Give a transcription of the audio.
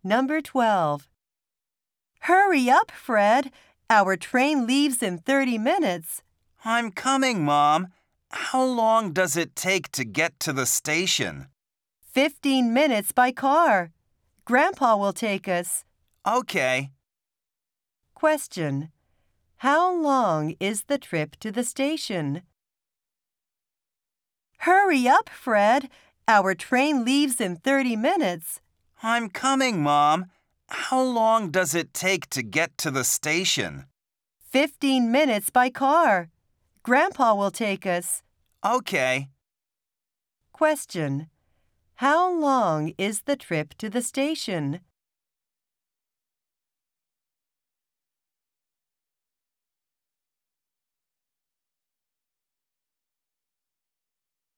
Number 12. Hurry up, Fred. Our train leaves in 30 minutes. I'm coming, Mom. How long does it take to get to the station? 15 minutes by car. Grandpa will take us. Okay. Question. How long is the trip to the station? Hurry up, Fred. Our train leaves in 30 minutes. I'm coming, Mom. How long does it take to get to the station? 15 minutes by car. Grandpa will take us. Okay. Question. How long is the trip to the station?